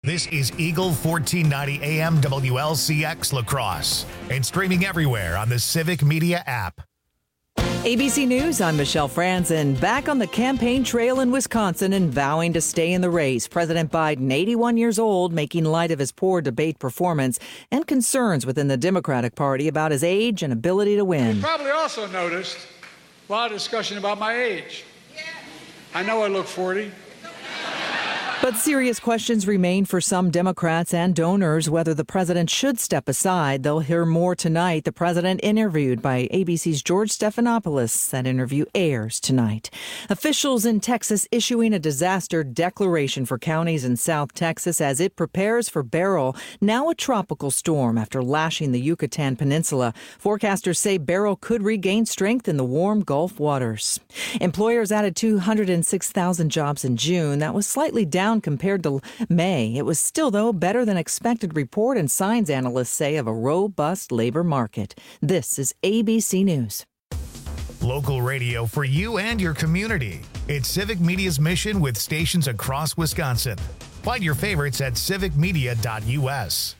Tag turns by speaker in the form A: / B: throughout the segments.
A: This is Eagle 1490 AM WLCX La Crosse and streaming everywhere on the Civic Media app.
B: ABC News, I'm Michelle Franzen. Back on the campaign trail in Wisconsin and vowing to stay in the race. President Biden, 81 years old, making light of his poor debate performance and concerns within the Democratic Party about his age and ability to win.
C: You probably also noticed a lot of discussion about my age. I know I look 40.
B: But serious questions remain for some Democrats and donors whether the president should step aside. They'll hear more tonight. The president interviewed by ABC's George Stephanopoulos. That interview airs tonight. Officials in Texas issuing a disaster declaration for counties in South Texas as it prepares for Beryl, now a tropical storm after lashing the Yucatan Peninsula. Forecasters say Beryl could regain strength in the warm Gulf waters. Employers added 206,000 jobs in June. That was slightly down compared to May. It was still, though, better than expected report and signs analysts say of a robust labor market. This is ABC News.
A: Local radio for you and your community. It's Civic Media's mission with stations across Wisconsin. Find your favorites at civicmedia.us.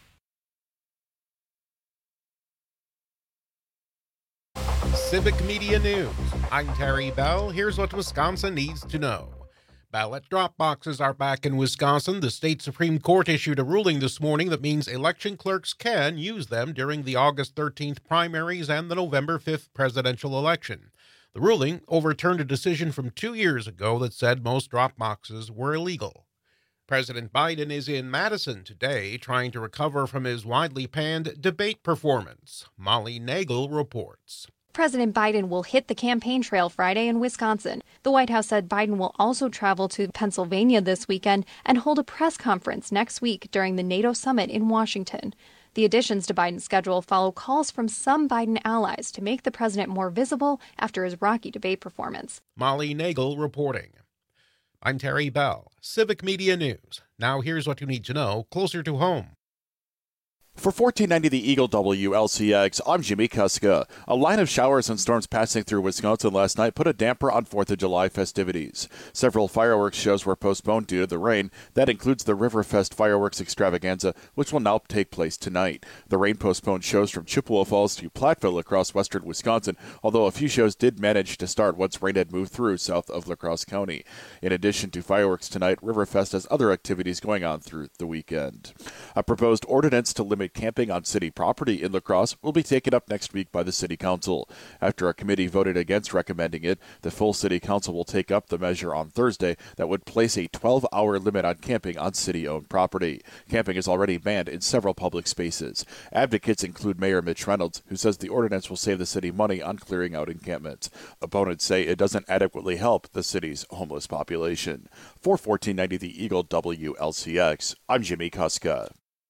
D: Civic Media News. I'm Terry Bell. Here's what Wisconsin needs to know. Ballot drop boxes are back in Wisconsin. The state Supreme Court issued a ruling this morning that means election clerks can use them during the August 13th primaries and the November 5th presidential election. The ruling overturned a decision from 2 years ago that said most drop boxes were illegal. President Biden is in Madison today trying to recover from his widely panned debate performance. Molly Nagel reports.
E: President Biden will hit the campaign trail Friday in Wisconsin. The White House said Biden will also travel to Pennsylvania this weekend and hold a press conference next week during the NATO summit in Washington. The additions to Biden's schedule follow calls from some Biden allies to make the president more visible after his rocky debate performance.
D: Molly Nagel reporting. I'm Terry Bell, Civic Media News. Now here's what you need to know closer to home.
F: For 1490 The Eagle WLCX, I'm Jimmy Kuska. A line of showers and storms passing through Wisconsin last night put a damper on 4th of July festivities. Several fireworks shows were postponed due to the rain. That includes the Riverfest Fireworks Extravaganza, which will now take place tonight. The rain postponed shows from Chippewa Falls to Platteville across western Wisconsin, although a few shows did manage to start once rain had moved through south of La Crosse County. In addition to fireworks tonight, Riverfest has other activities going on through the weekend. A proposed ordinance to limit camping on city property in La Crosse will be taken up next week by the City Council. After a committee voted against recommending it, the full City Council will take up the measure on Thursday that would place a 12-hour limit on camping on city-owned property. Camping is already banned in several public spaces. Advocates include Mayor Mitch Reynolds, who says the ordinance will save the city money on clearing out encampments. Opponents say it doesn't adequately help the city's homeless population. For 1490 The Eagle WLCX, I'm Jimmy Kuska.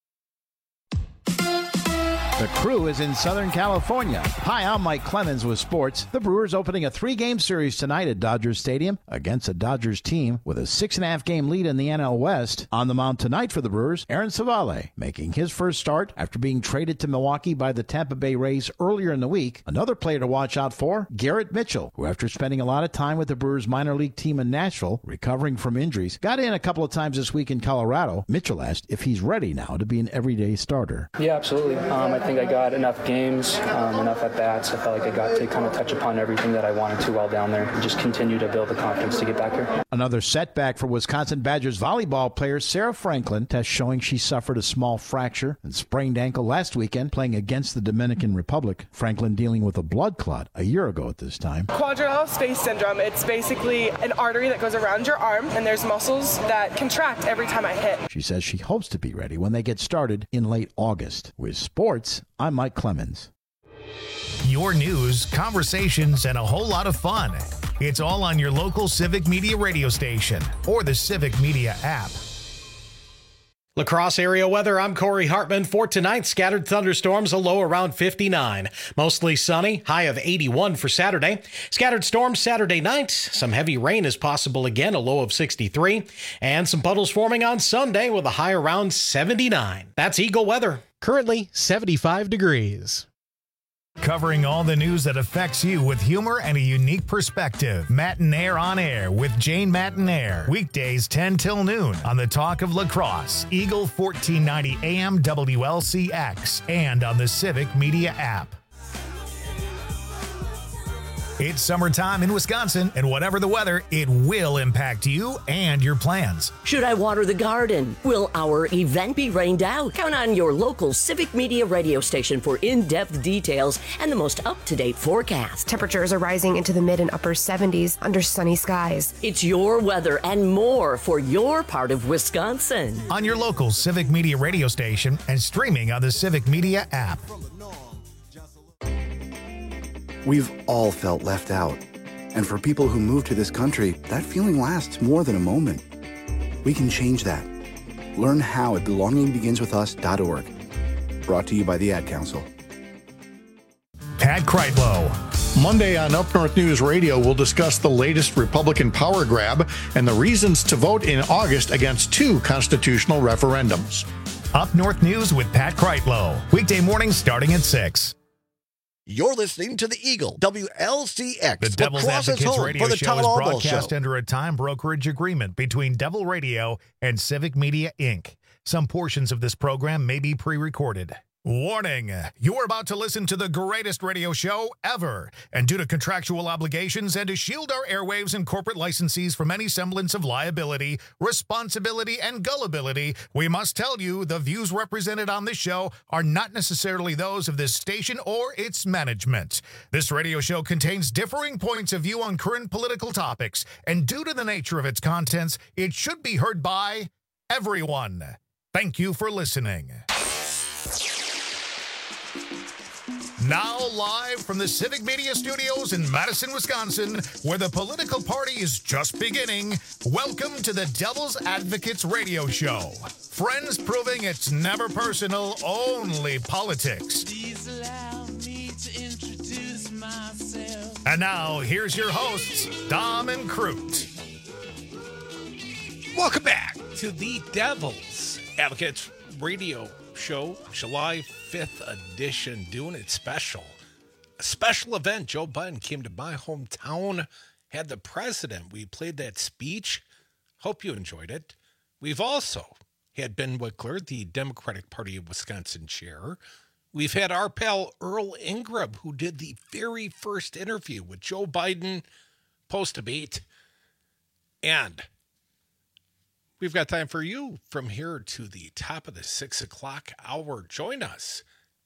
G: The Crew is in Southern California. Hi, I'm Mike Clemens with sports. The Brewers opening a 3-game series tonight at Dodger Stadium against a Dodgers team with a 6.5-game lead in the NL West. On the mound tonight for the Brewers, Aaron Savale, making his first start after being traded to Milwaukee by the Tampa Bay Rays earlier in the week. Another player to watch out for, Garrett Mitchell, who after spending a lot of time with the Brewers minor league team in Nashville, recovering from injuries, got in a couple of times this week in Colorado. Mitchell asked if he's ready now to be an everyday starter.
H: Yeah, absolutely. I think I got enough games, enough at-bats. I felt like I got to kind of touch upon everything that I wanted to while down there and just continue to build the confidence to get back here.
G: Another setback for Wisconsin Badgers volleyball player Sarah Franklin, test showing she suffered a small fracture and sprained ankle last weekend playing against the Dominican Republic. Franklin dealing with a blood clot a year ago at this time.
I: Quadrilateral space syndrome, it's basically an artery that goes around your arm, and there's muscles that contract every time I hit.
G: She says she hopes to be ready when they get started in late August. With sports, I'm Mike Clemens.
A: Your news, conversations, and a whole lot of fun. It's all on your local Civic Media radio station or the Civic Media app.
J: La Crosse area weather, I'm Corey Hartman. For tonight, scattered thunderstorms, a low around 59. Mostly sunny, high of 81 for Saturday. Scattered storms Saturday night. Some heavy rain is possible again, a low of 63. And some puddles forming on Sunday with a high around 79. That's Eagle weather. Currently 75 degrees.
A: Covering all the news that affects you with humor and a unique perspective. Matinaire on Air with Jane Matinaire. Weekdays 10 till noon on the Talk of La Crosse, Eagle 1490 AM WLCX, and on the Civic Media app. It's summertime in Wisconsin, and whatever the weather, it will impact you and your plans.
K: Should I water the garden? Will our event be rained out? Count on your local Civic Media radio station for in-depth details and the most up-to-date forecast.
L: Temperatures are rising into the mid and upper 70s under sunny skies.
K: It's your weather and more for your part of Wisconsin.
A: On your local Civic Media radio station and streaming on the Civic Media app.
M: We've all felt left out. And for people who move to this country, that feeling lasts more than a moment. We can change that. Learn how at belongingbeginswithus.org. Brought to you by the Ad Council.
A: Pat Kreitlow.
N: Monday on Up North News Radio, we'll discuss the latest Republican power grab and the reasons to vote in August against 2 constitutional referendums.
A: Up North News with Pat Kreitlow. Weekday mornings starting at 6.
O: You're listening to the Eagle, WLCX.
A: The Devil's Advocates radio show is broadcast under a time brokerage agreement between Devil Radio and Civic Media, Inc. Some portions of this program may be pre-recorded. Warning, you're about to listen to the greatest radio show ever. And due to contractual obligations and to shield our airwaves and corporate licensees from any semblance of liability, responsibility, and gullibility, we must tell you the views represented on this show are not necessarily those of this station or its management. This radio show contains differing points of view on current political topics, and due to the nature of its contents, it should be heard by everyone. Thank you for listening. Now live from the Civic Media Studios in Madison, Wisconsin, where the political party is just beginning, welcome to the Devil's Advocates radio show. Friends proving it's never personal, only politics. Please allow me to introduce myself. And now, here's your hosts, Dom and Crute.
D: Welcome back to the Devil's Advocates radio show, July 5th edition, doing it special. A special event. Joe Biden came to my hometown, had the president. We played that speech. Hope you enjoyed it. We've also had Ben Wickler, the Democratic Party of Wisconsin chair. We've had our pal Earl Ingram, who did the very first interview with Joe Biden post-debate. And we've got time for you from here to the top of the 6 o'clock hour. Join us,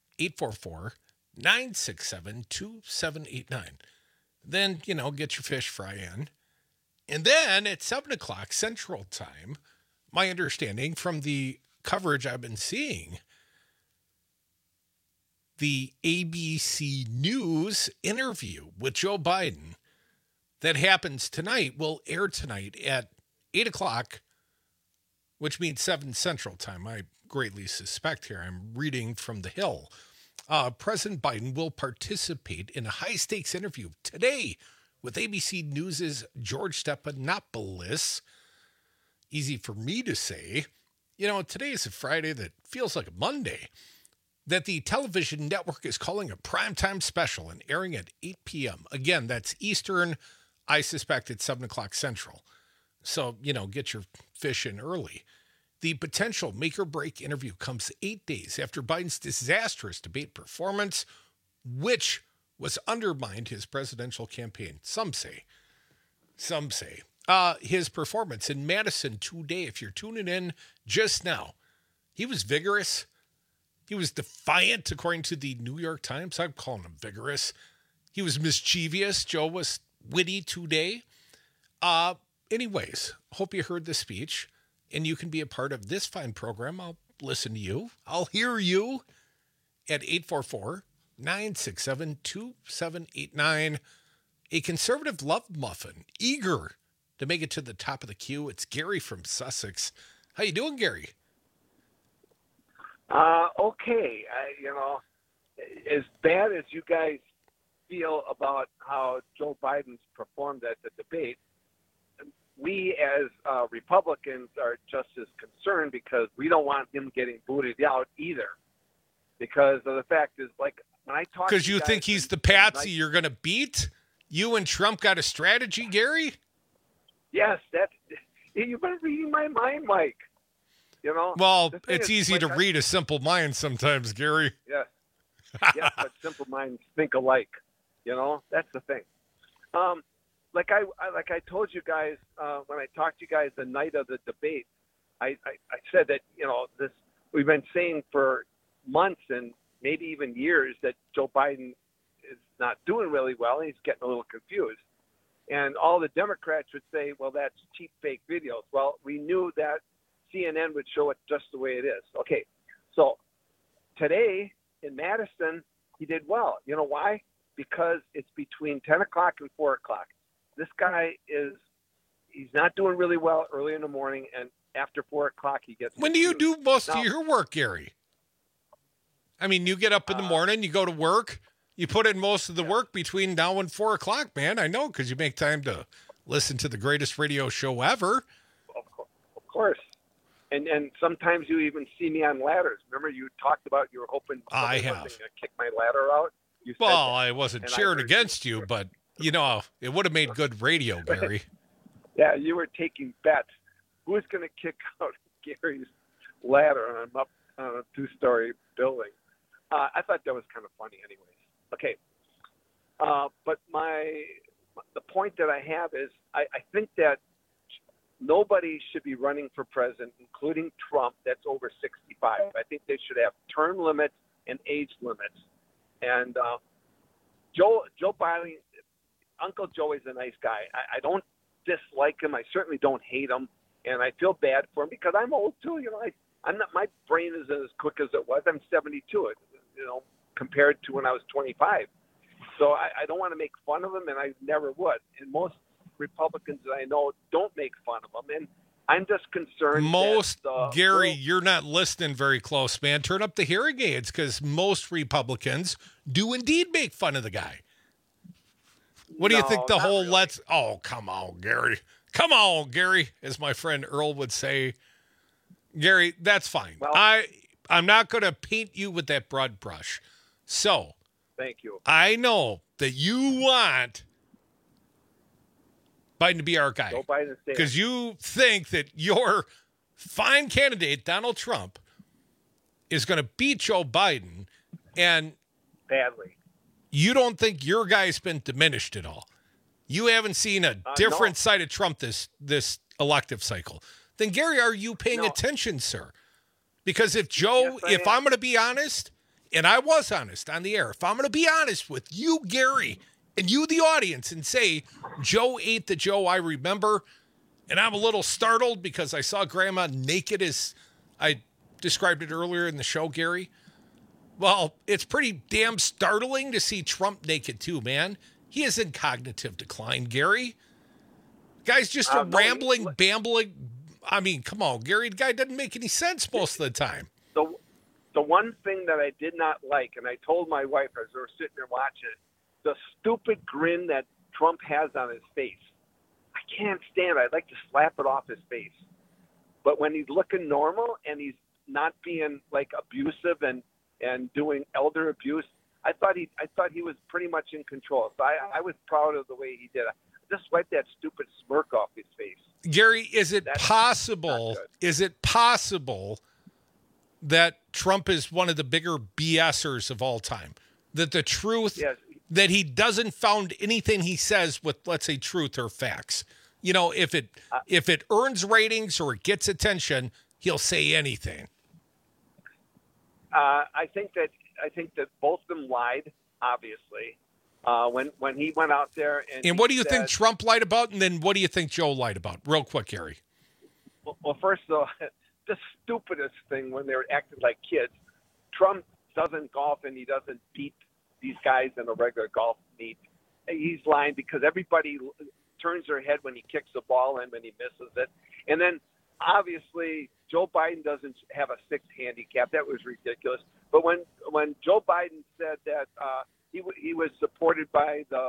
D: 844-967-2789. Then, get your fish fry in. And then at 7 o'clock Central Time, my understanding from the coverage I've been seeing, the ABC News interview with Joe Biden that happens tonight will air tonight at 8 o'clock, which means 7 Central Time. I greatly suspect here. I'm reading from the Hill. President Biden will participate in a high-stakes interview today with ABC News' George Stephanopoulos. Easy for me to say. Today is a Friday that feels like a Monday, that the television network is calling a primetime special and airing at 8 p.m. Again, that's Eastern. I suspect it's 7 o'clock Central. So, get your fish in early. The potential make-or-break interview comes 8 days after Biden's disastrous debate performance, which was undermined his presidential campaign. Some say. His performance in Madison today, if you're tuning in just now, he was vigorous. He was defiant, according to the New York Times. I'm calling him vigorous. He was mischievous. Joe was witty today. Anyways, hope you heard the speech, and you can be a part of this fine program. I'll listen to you. I'll hear you at 844-967-2789. A conservative love muffin, eager to make it to the top of the queue. It's Gary from Sussex. How you doing, Gary?
P: Okay. As bad as you guys feel about how Joe Biden's performed at the debate, we as Republicans are just as concerned because we don't want him getting booted out either. Because of the fact is, like when I talk
D: because
P: to
D: you
P: guys
D: think he's the patsy you're going to beat. You and Trump got a strategy, Gary?
P: Yes, you've been reading my mind, Mike. You know.
D: Well, it's easy to read a simple mind sometimes, Gary.
P: Yes. Yes, but simple minds think alike. You know, that's the thing. Like I told you guys when I talked to you guys the night of the debate, I said that, you know, we've been saying for months and maybe even years that Joe Biden is not doing really well, and he's getting a little confused. And all the Democrats would say, well, that's cheap fake videos. Well, we knew that CNN would show it just the way it is. Okay, so today in Madison, he did well. You know why? Because it's between 10 o'clock and 4 o'clock. This guy he's not doing really well early in the morning, and after 4 o'clock he gets.
D: When do you do most of your work, Gary? I mean, you get up in the morning, you go to work, you put in most of the work between now and 4 o'clock, man. I know, because you make time to listen to the greatest radio show ever.
P: Of course. And sometimes you even see me on ladders. Remember, you talked about you were hoping
D: I
P: wasn't
D: have
P: going to kick my ladder out?
D: Well, I wasn't cheering against you, but, you know, it would have made good radio, Gary.
P: Yeah, you were taking bets. Who's going to kick out Gary's ladder on a two-story building? I thought that was kind of funny anyways. Okay. But the point that I have is I think that nobody should be running for president, including Trump, that's over 65. I think they should have term limits and age limits. And Joe Biden, Uncle Joe is a nice guy. I don't dislike him. I certainly don't hate him. And I feel bad for him because I'm old too. You know, I'm not. My brain isn't as quick as it was. I'm 72. You know, compared to when I was 25. So I don't want to make fun of him, and I never would. And most Republicans that I know don't make fun of him. And I'm just concerned.
D: Gary, you're not listening very close, man. Turn up the hearing aids, because most Republicans do indeed make fun of the guy. What do you think the whole really. Oh, come on, Gary. Come on, Gary, as my friend Earl would say. Gary, that's fine. Well, I'm not going to paint you with that broad brush. So,
P: thank you.
D: I know that you want Biden to be our guy because you think that your fine candidate, Donald Trump, is going to beat Joe Biden, and
P: badly.
D: You don't think your guy's been diminished at all. You haven't seen a different side of Trump this elective cycle. Then, Gary, are you paying attention, sir? Because if I'm going to be honest, and I was honest on the air, if I'm going to be honest with you, Gary, and you, the audience, and say Joe ain't the Joe I remember, and I'm a little startled because I saw Grandma naked as I described it earlier in the show, Gary. Well, it's pretty damn startling to see Trump naked too, man. He is in cognitive decline, Gary. Guy's just a rambling, bambling. I mean, come on, Gary. The guy doesn't make any sense most of the time.
P: The one thing that I did not like, and I told my wife as we were sitting there watching it, the stupid grin that Trump has on his face. I can't stand it. I'd like to slap it off his face. But when he's looking normal and he's not being like abusive and doing elder abuse, I thought he was pretty much in control. So I was proud of the way he did it. Just wipe that stupid smirk off his face.
D: Gary, is it possible that Trump is one of the bigger BSers of all time? That the truth, that he doesn't found anything he says with, let's say, truth or facts. You know, if it earns ratings or it gets attention, he'll say anything.
P: I think that both of them lied, obviously. When he went out there
D: and what do you think Trump lied about, and then what do you think Joe lied about? Real quick, Gary.
P: Well, first of all, the stupidest thing when they were acting like kids. Trump doesn't golf and he doesn't beat these guys in a regular golf meet. He's lying because everybody turns their head when he kicks the ball in when he misses it. And then obviously Joe Biden doesn't have a 6 handicap. That was ridiculous. But when Joe Biden said that he was supported by the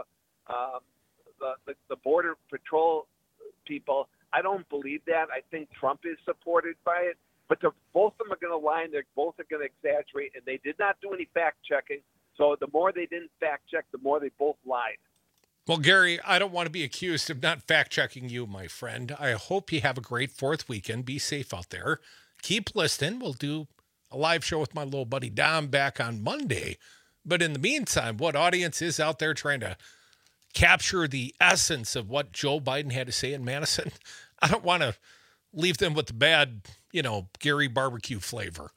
P: Border Patrol people, I don't believe that. I think Trump is supported by it. But both of them are going to lie, and they both are going to exaggerate, and they did not do any fact checking. So the more they didn't fact check, the more they both lied.
D: Well, Gary, I don't want to be accused of not fact-checking you, my friend. I hope you have a great 4th weekend. Be safe out there. Keep listening. We'll do a live show with my little buddy Dom back on Monday. But in the meantime, what audience is out there trying to capture the essence of what Joe Biden had to say in Madison? I don't want to leave them with the bad, Gary barbecue flavor.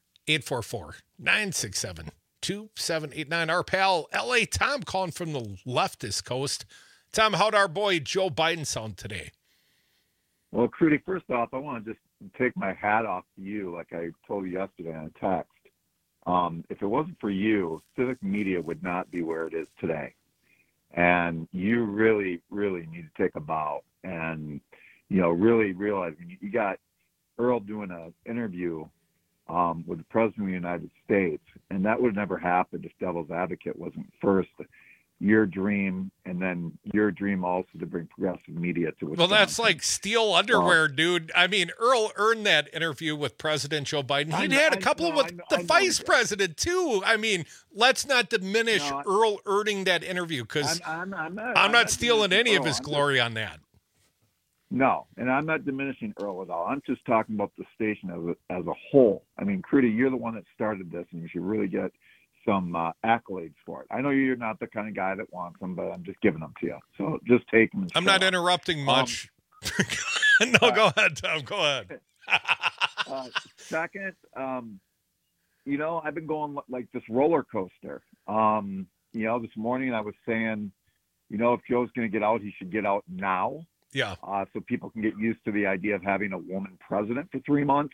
D: 844-967-2789. Our pal, L.A. Tom, calling from the leftist coast. Tom, how'd our boy Joe Biden sound today?
Q: Well, Crudy, first off, I want to just take my hat off to you, like I told you yesterday on a text. If it wasn't for you, civic media would not be where it is today. And you really, really need to take a bow and, really realize you got Earl doing an interview with the President of the United States, and that would have never happened if Devil's Advocate wasn't first your dream, and then your dream also to bring progressive media to Wisconsin.
D: Well, that's like steel underwear, dude. I mean, Earl earned that interview with President Joe Biden. He'd had a couple with the vice president, too. I mean, let's not diminish Earl earning that interview, because I'm not stealing any of his glory on that.
Q: No, and I'm not diminishing Earl at all. I'm just talking about the station as a whole. I mean, Crudy, you're the one that started this, and you should really get some accolades for it. I know you're not the kind of guy that wants them, but I'm just giving them to you. So just take them.
D: I'm not interrupting much. No, go ahead, Tom. Go ahead.
Q: Second, I've been going like this roller coaster. This morning I was saying, if Joe's going to get out, he should get out now.
D: Yeah.
Q: So people can get used to the idea of having a woman president for 3 months.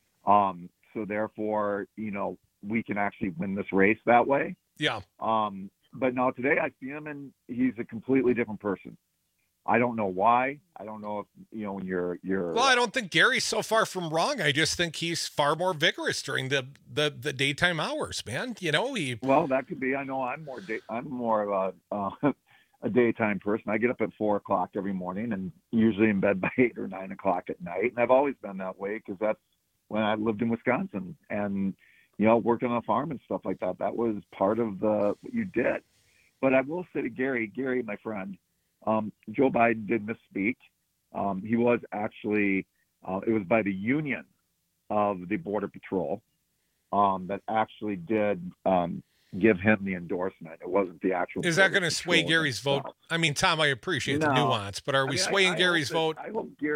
Q: So therefore, we can actually win this race that way.
D: Yeah.
Q: But no, today I see him and he's a completely different person. I don't know why. I don't know if, when you're.
D: Well, I don't think Gary's so far from wrong. I just think he's far more vigorous during the daytime hours, man.
Q: Well, that could be. I know I'm more of a daytime person. I get up at 4:00 every morning and usually in bed by 8 or 9 o'clock at night. And I've always been that way because that's when I lived in Wisconsin and, worked on a farm and stuff like that. That was part of what you did. But I will say to Gary, my friend, Joe Biden did misspeak. He was actually, it was by the union of the Border Patrol that actually did give him the endorsement. It wasn't the actual.
D: Is that going to sway Gary's vote? I mean, Tom, I appreciate the nuance, but are we swaying Gary's vote?
Q: I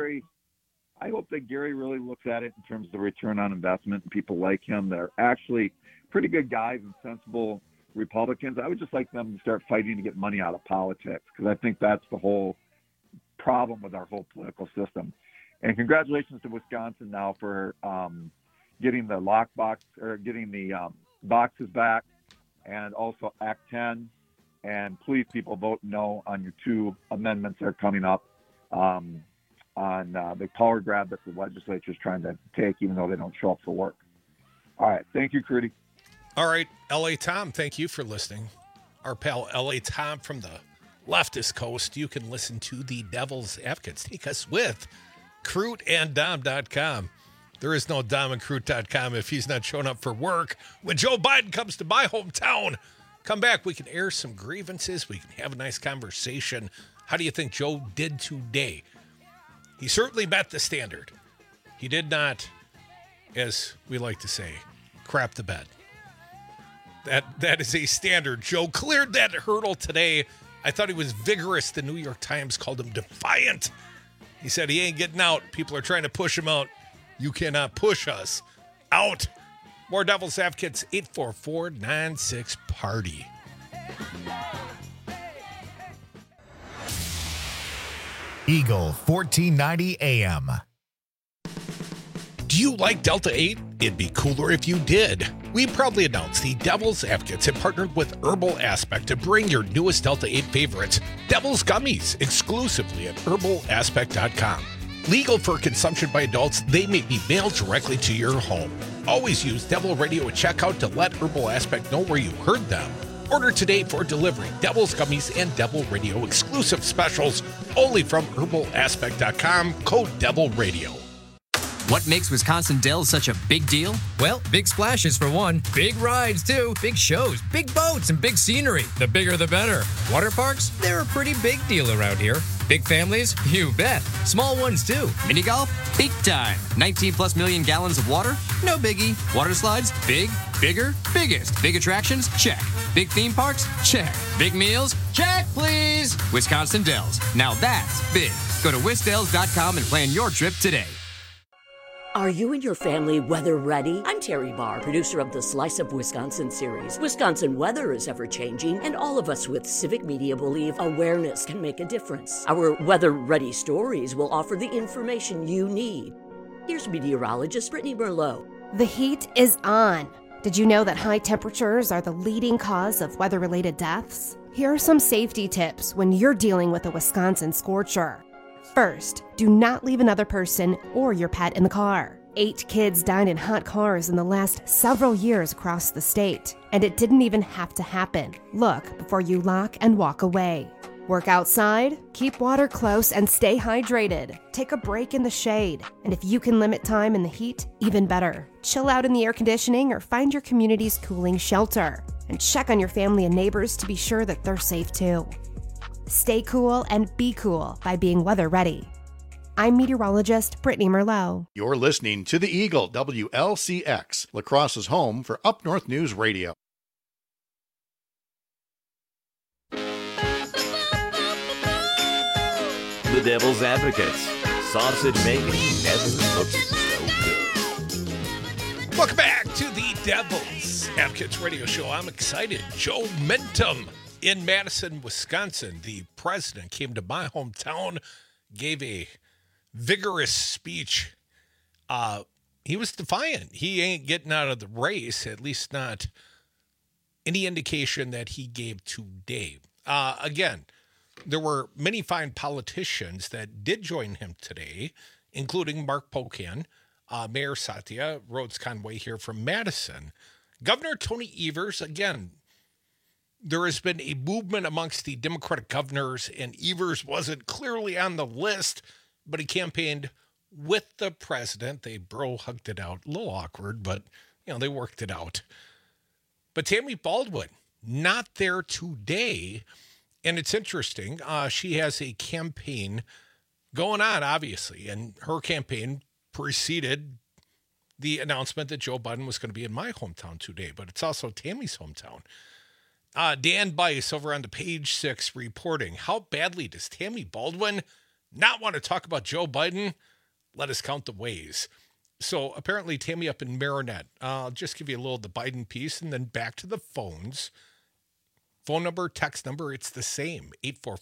Q: hope that Gary really looks at it in terms of the return on investment and people like him. They're actually pretty good guys and sensible Republicans. I would just like them to start fighting to get money out of politics because I think that's the whole problem with our whole political system. And congratulations to Wisconsin now for getting the lockbox or getting the boxes back and also Act 10. And please, people, vote no on your 2 amendments that are coming up on the power grab that the legislature is trying to take, even though they don't show up for work. All right. Thank you, Crudy.
D: All right. L.A. Tom, thank you for listening. Our pal L.A. Tom from the leftist coast. You can listen to the Devil's Advocate. Take us with CruteAndDom.com. There is no DomandCrute.com if he's not showing up for work. When Joe Biden comes to my hometown, come back. We can air some grievances. We can have a nice conversation. How do you think Joe did today? He certainly met the standard. He did not, as we like to say, crap the bed. That is a standard. Joe cleared that hurdle today. I thought he was vigorous. The New York Times called him defiant. He said he ain't getting out. People are trying to push him out. You cannot push us out. More Devil's Advocates, 844-96-PARTY.
A: Eagle 1490 AM.
D: Do you like Delta 8? It'd be cooler if you did. We proudly announce the Devil's Advocates have partnered with Herbal Aspect to bring your newest Delta 8 favorites, Devil's Gummies, exclusively at herbalaspect.com. Legal for consumption by adults, they may be mailed directly to your home. Always use Devil Radio at checkout to let Herbal Aspect know where you heard them. Order today for delivery. Devil's Gummies and Devil Radio exclusive specials only from herbalaspect.com. Code Devil Radio.
R: What makes Wisconsin Dells such a big deal?
S: Well, big splashes for one, big rides too, big shows, big boats, and big scenery. The bigger the better. Water parks? They're a pretty big deal around here. Big families? You bet. Small ones too.
R: Mini golf? Big time. 19 plus million gallons of water? No biggie. Water slides? Big, bigger, biggest. Big attractions? Check. Big theme parks? Check. Big meals? Check, please. Wisconsin Dells. Now that's big. Go to wisdells.com and plan your trip today.
K: Are you and your family weather ready? I'm Terry Barr, producer of the Slice of Wisconsin series. Wisconsin weather is ever changing, and all of us with Civic Media believe awareness can make a difference. Our weather ready stories will offer the information you need. Here's meteorologist Brittany Merlot.
L: The heat is on. Did you know that high temperatures are the leading cause of weather-related deaths? Here are some safety tips when you're dealing with a Wisconsin scorcher. First, do not leave another person or your pet in the car. 8 kids died in hot cars in the last several years across the state, and it didn't even have to happen. Look before you lock and walk away. Work outside, keep water close, and stay hydrated. Take a break in the shade, and if you can limit time in the heat, even better. Chill out in the air conditioning or find your community's cooling shelter, and check on your family and neighbors to be sure that they're safe too. Stay cool and be cool by being weather ready. I'm meteorologist Brittany Merlot.
N: You're listening to the Eagle, WLCX, La Crosse's home for Up North News Radio.
T: The Devil's Advocates. Sausage making never looks so good.
D: Welcome back to the Devil's Advocates radio show. I'm excited. Joe Mentum in Madison, Wisconsin. The president came to my hometown, gave a vigorous speech. He was defiant. He ain't getting out of the race, at least not any indication that he gave today. Again, there were many fine politicians that did join him today, including Mark Pocan, Mayor Satya, Rhodes Conway here from Madison. Governor Tony Evers, again, there has been a movement amongst the Democratic governors, and Evers wasn't clearly on the list, but he campaigned with the president. They bro-hugged it out. A little awkward, but, they worked it out. But Tammy Baldwin, not there today, and it's interesting. She has a campaign going on, obviously, and her campaign preceded the announcement that Joe Biden was going to be in my hometown today, but it's also Tammy's hometown. Dan Bice over on the Page 6 reporting, how badly does Tammy Baldwin not want to talk about Joe Biden? Let us count the ways. So apparently Tammy up in Marinette. I'll just give you a little of the Biden piece and then back to the phones. Phone number, text number, it's the same,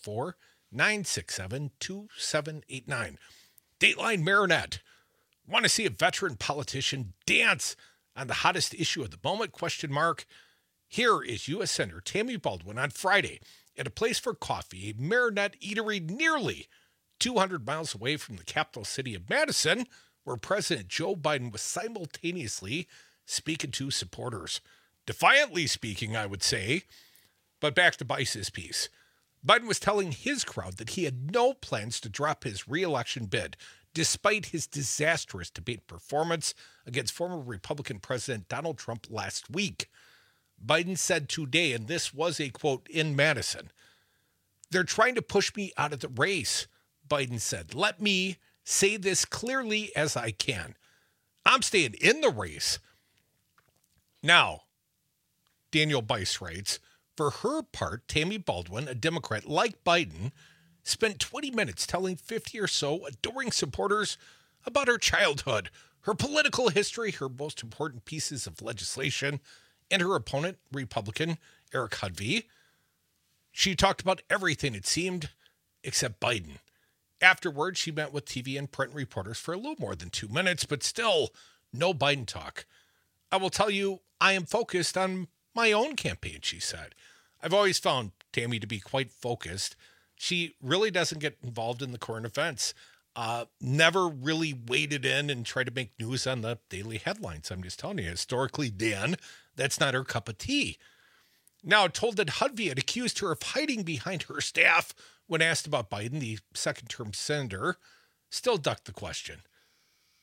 D: 844-967-2789. Dateline Marinette. Want to see a veteran politician dance on the hottest issue of the moment? ? Here is U.S. Senator Tammy Baldwin on Friday at a place for coffee, a Marinette eatery nearly 200 miles away from the capital city of Madison, where President Joe Biden was simultaneously speaking to supporters. Defiantly speaking, I would say. But back to Bice's piece. Biden was telling his crowd that he had no plans to drop his re-election bid, despite his disastrous debate performance against former Republican President Donald Trump last week. Biden said today, and this was a quote in Madison, "They're trying to push me out of the race," Biden said. "Let me say this clearly as I can. I'm staying in the race." Now, Daniel Bice writes, for her part, Tammy Baldwin, a Democrat like Biden, spent 20 minutes telling 50 or so adoring supporters about her childhood, her political history, her most important pieces of legislation, and her opponent, Republican Eric Hudvey. She talked about everything, it seemed, except Biden. Afterwards, she met with TV and print reporters for a little more than 2 minutes, but still no Biden talk. "I will tell you, I am focused on my own campaign," she said. I've always found Tammy to be quite focused. She really doesn't get involved in the current events. Never really waded in and tried to make news on the daily headlines. I'm just telling you, historically, Dan, that's not her cup of tea. Now, told that Hudvey had accused her of hiding behind her staff when asked about Biden, the second-term senator, still ducked the question.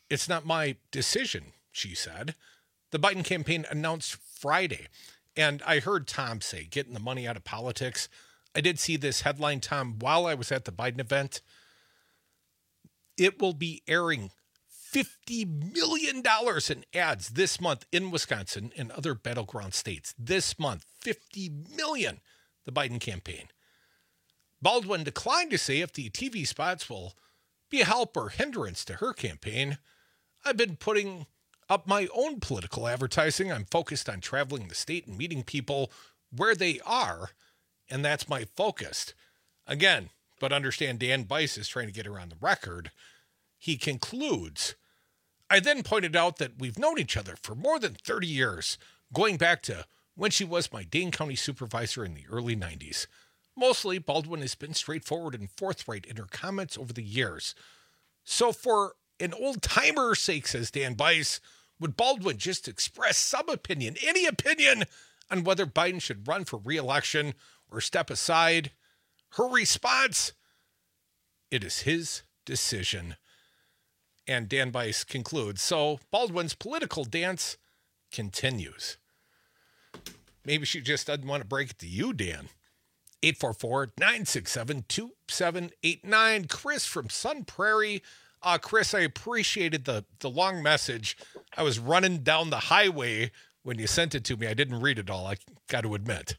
D: It's not my decision, she said. The Biden campaign announced Friday. And I heard Tom say, getting the money out of politics. I did see this headline, Tom, while I was at the Biden event. It will be airing $50 million in ads this month in Wisconsin and other battleground states. This month, $50 million, the Biden campaign. Baldwin declined to say if the TV spots will be a help or hindrance to her campaign. I've been putting up my own political advertising. I'm focused on traveling the state and meeting people where they are, and that's my focus. Again, but understand Dan Bice is trying to get her on the record. He concludes, I then pointed out that we've known each other for more than 30 years, going back to when she was my Dane County supervisor in the early 90s. Mostly, Baldwin has been straightforward and forthright in her comments over the years. So for an old-timer's sake, says Dan Bice, would Baldwin just express some opinion, any opinion, on whether Biden should run for re-election or step aside? Her response, it is his decision. And Dan Bice concludes, so Baldwin's political dance continues. Maybe she just doesn't want to break it to you, Dan. 844-967-2789. Chris from Sun Prairie. Chris, I appreciated the long message. I was running down the highway when you sent it to me. I didn't read it all, I got to admit.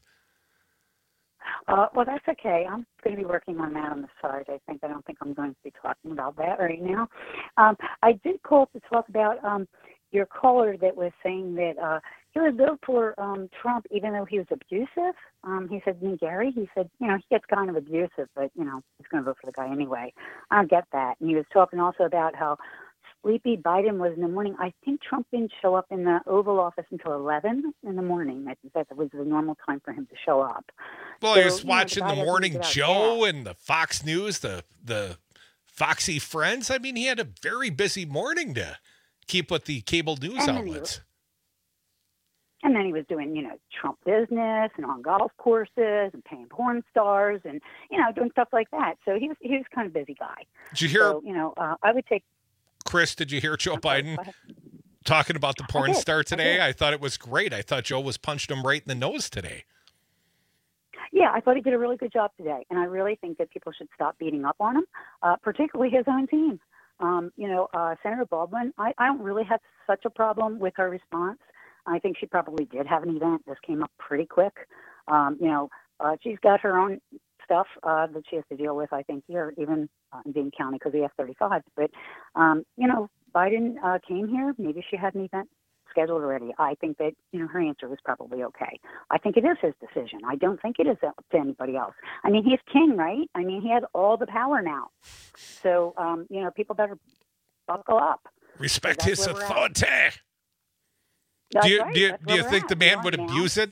U: Well, that's okay. I'm going to be working on that on the side. I don't think I'm going to be talking about that right now. I did call to talk about your caller that was saying that he would vote for Trump even though he was abusive. He said, Gary, he said, he gets kind of abusive, but, he's going to vote for the guy anyway. I don't get that. And he was talking also about how sleepy Biden was in the morning. I think Trump didn't show up in the Oval Office until 11 in the morning. That was the normal time for him to show up.
D: Well, he was watching the Morning Joe and the Fox News, the Foxy Friends. I mean, he had a very busy morning to keep with the cable news outlets.
U: And then he was doing, Trump business and on golf courses and paying porn stars and, doing stuff like that. So he was kind of a busy guy.
D: Did you hear?
U: So, I would take.
D: Chris, did you hear Joe Biden talking about the porn star today? I thought it was great. I thought Joe was punching him right in the nose today.
U: Yeah, I thought he did a really good job today. And I really think that people should stop beating up on him, particularly his own team. Senator Baldwin, I don't really have such a problem with her response. I think she probably did have an event. This came up pretty quick. She's got her own stuff that she has to deal with, I think, here, even in Dane County because of the F-35. But, Biden came here. Maybe she had an event scheduled already. I think that, her answer was probably okay. I think it is his decision. I don't think it is up to anybody else. I mean, he's king, right? I mean, he has all the power now. So, people better buckle up.
D: Respect his authority. Do you think the man would abuse it?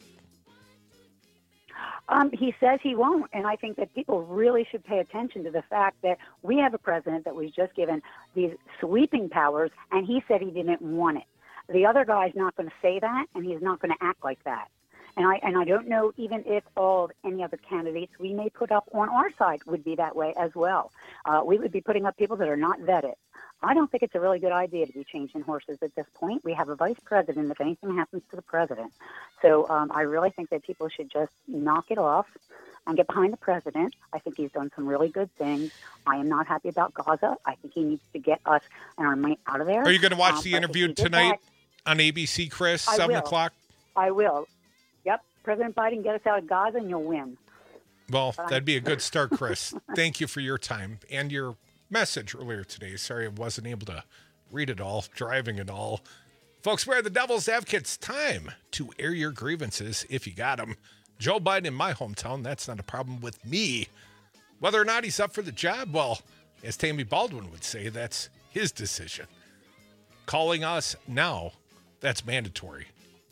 U: He says he won't, and I think that people really should pay attention to the fact that we have a president that was just given these sweeping powers, and he said he didn't want it. The other guy's not going to say that, and he's not going to act like that. And I don't know even if any other candidates we may put up on our side would be that way as well. We would be putting up people that are not vetted. I don't think it's a really good idea to be changing horses at this point. We have a vice president if anything happens to the president. So I really think that people should just knock it off and get behind the president. I think he's done some really good things. I am not happy about Gaza. I think he needs to get us and our money out of there.
D: Are you going to watch the interview tonight on ABC, Chris, 7 o'clock?
U: I will. Yep. President Biden, get us out of Gaza and you'll win.
D: Well, that'd be a good start, Chris. Thank you for your time and your message earlier today. Sorry I wasn't able to read it all, driving it all. Folks, we're the Devil's Advocates. Time to air your grievances if you got them. Joe Biden in my hometown, that's not a problem with me. Whether or not he's up for the job, well, as Tammy Baldwin would say, that's his decision. Calling us now, that's mandatory.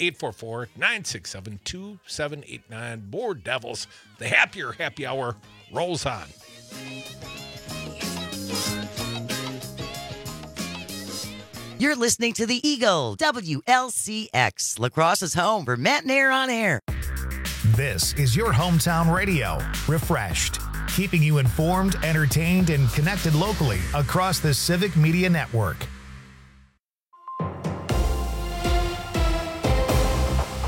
D: 844-967-2789. More Devils. The happier happy hour rolls on.
V: You're listening to the Eagle, WLCX, La Crosse's home for Matt and Air on Air.
A: This is your hometown radio, refreshed, keeping you informed, entertained, and connected locally across the Civic Media Network.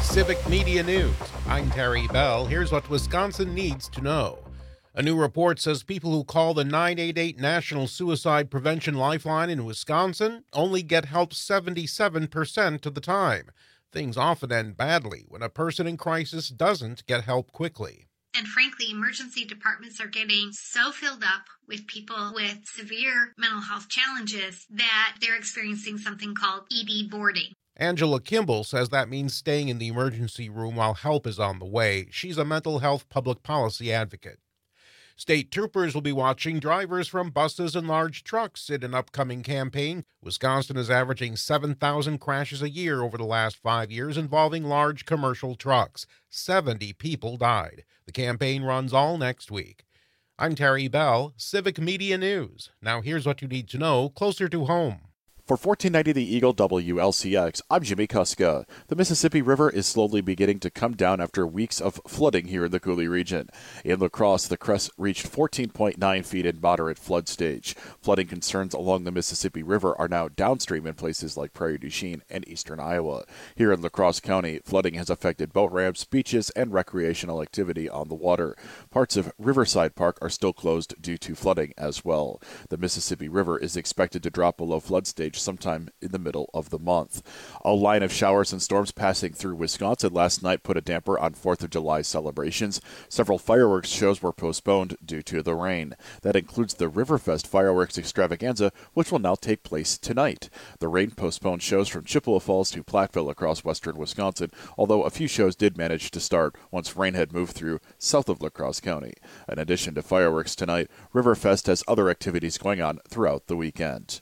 D: Civic Media News. I'm Terry Bell. Here's what Wisconsin needs to know. A new report says people who call the 988 National Suicide Prevention Lifeline in Wisconsin only get help 77% of the time. Things often end badly when a person in crisis doesn't get help quickly.
B: And frankly, emergency departments are getting so filled up with people with severe mental health challenges that they're experiencing something called ED boarding.
D: Angela Kimball says that means staying in the emergency room while help is on the way. She's a mental health public policy advocate. State troopers will be watching drivers from buses and large trucks in an upcoming campaign. Wisconsin is averaging 7,000 crashes a year over the last 5 years involving large commercial trucks. 70 people died. The campaign runs all next week. I'm Terry Bell, Civic Media News. Now here's what you need to know closer to home.
F: For 1490 The Eagle WLCX, I'm Jimmy Kuska. The Mississippi River is slowly beginning to come down after weeks of flooding here in the Coulee region. In La Crosse, the crest reached 14.9 feet in moderate flood stage. Flooding concerns along the Mississippi River are now downstream in places like Prairie du Chien and eastern Iowa. Here in La Crosse County, flooding has affected boat ramps, beaches, and recreational activity on the water. Parts of Riverside Park are still closed due to flooding as well. The Mississippi River is expected to drop below flood stage sometime in the middle of the month. A line of showers and storms passing through Wisconsin last night put a damper on 4th of July celebrations. Several fireworks shows were postponed due to the rain. That includes the Riverfest fireworks extravaganza, which will now take place tonight. The rain postponed shows from Chippewa Falls to Platteville across western Wisconsin, although a few shows did manage to start once rain had moved through south of La Crosse County. In addition to fireworks tonight, Riverfest has other activities going on throughout the weekend.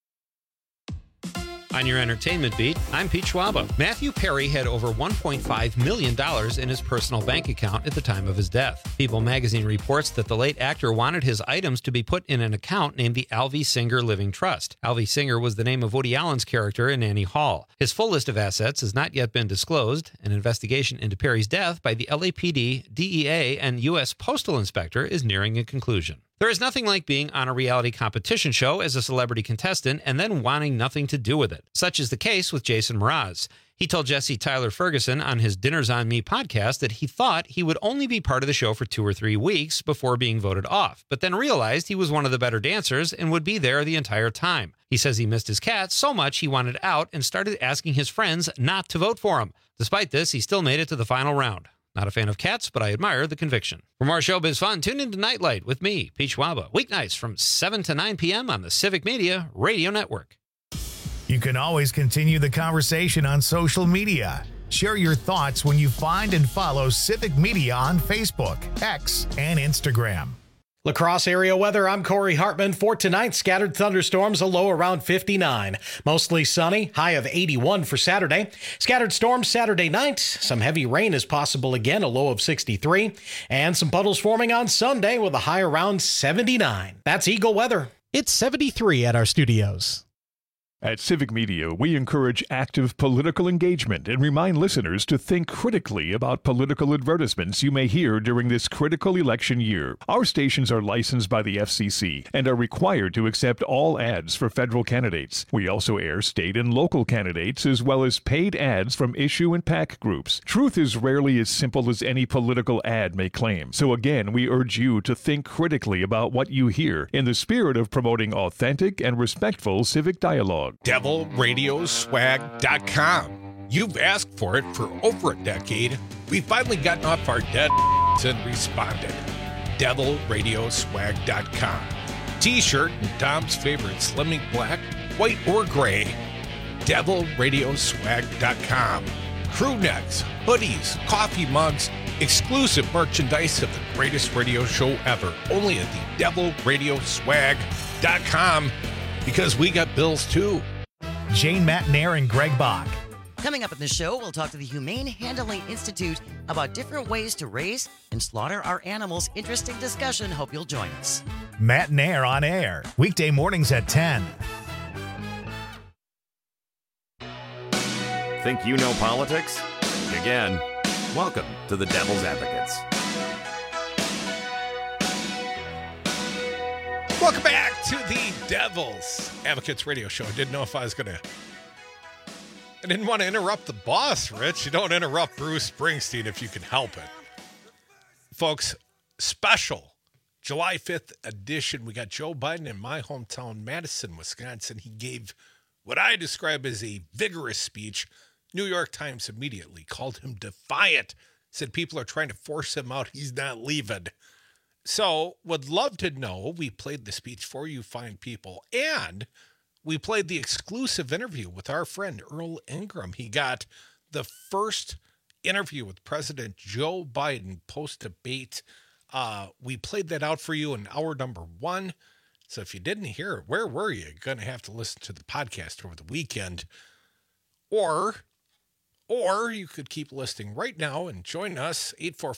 C: On your entertainment beat, I'm Pete Schwaba. Matthew Perry had over $1.5 million in his personal bank account at the time of his death. People magazine reports that the late actor wanted his items to be put in an account named the Alvy Singer Living Trust. Alvy Singer was the name of Woody Allen's character in Annie Hall. His full list of assets has not yet been disclosed. An investigation into Perry's death by the LAPD, DEA, and U.S. Postal Inspector is nearing a conclusion. There is nothing like being on a reality competition show as a celebrity contestant and then wanting nothing to do with it. Such is the case with Jason Mraz. He told Jesse Tyler Ferguson on his Dinners on Me podcast that he thought he would only be part of the show for 2 or 3 weeks before being voted off, but then realized he was one of the better dancers and would be there the entire time. He says he missed his cat so much he wanted out and started asking his friends not to vote for him. Despite this, he still made it to the final round. Not a fan of cats, but I admire the conviction. For more showbiz fun, tune into Nightlight with me, Pete Schwaba, weeknights from 7 to 9 p.m. on the Civic Media Radio Network.
A: You can always continue the conversation on social media. Share your thoughts when you find and follow Civic Media on Facebook, X, and Instagram.
J: La Crosse area weather, I'm Corey Hartman. For tonight, scattered thunderstorms, a low around 59. Mostly sunny, high of 81 for Saturday. Scattered storms Saturday night. Some heavy rain is possible again, a low of 63. And some puddles forming on Sunday with a high around 79. That's Eagle weather.
W: It's 73 at our studios. At Civic Media, we encourage active political engagement and remind listeners to think critically about political advertisements you may hear during this critical election year. Our stations are licensed by the FCC and are required to accept all ads for federal candidates. We also air state and local candidates as well as paid ads from issue and PAC groups. Truth is rarely as simple as any political ad may claim. So again, we urge you to think critically about what you hear in the spirit of promoting authentic and respectful civic dialogue.
X: DevilRadioswag.com. You've asked for it for over a decade. We've finally gotten off our dead and responded. DevilRadioswag.com. T-shirt and Tom's favorite Slimming Black, white or gray. DevilRadioswag.com. Crew necks, hoodies, coffee mugs, exclusive merchandise of the greatest radio show ever. Only at the DevilRadioswag.com. Because we got bills too.
A: Jane Matnair and Greg Bach.
V: Coming up in the show, we'll talk to the Humane Handling Institute about different ways to raise and slaughter our animals. Interesting discussion. Hope you'll join us.
A: Matnair on air, weekday mornings at 10.
T: Think you know politics? Again, welcome to the Devil's Advocates.
D: Welcome back to the Devil's Advocates radio show. I didn't know if I was going to I didn't want to interrupt the boss, Rich. You don't interrupt Bruce Springsteen if you can help it. Folks, special July 5th edition. We got Joe Biden in my hometown, Madison, Wisconsin. He gave what I describe as a vigorous speech. New York Times immediately called him defiant, said people are trying to force him out. He's not leaving. So, would love to know. We played the speech for you fine people, and we played the exclusive interview with our friend Earl Ingram. He got the first interview with President Joe Biden post-debate. We played that out for you in hour number 1. So if you didn't hear it, where were you? You're going to have to listen to the podcast over the weekend. Or you could keep listening right now and join us,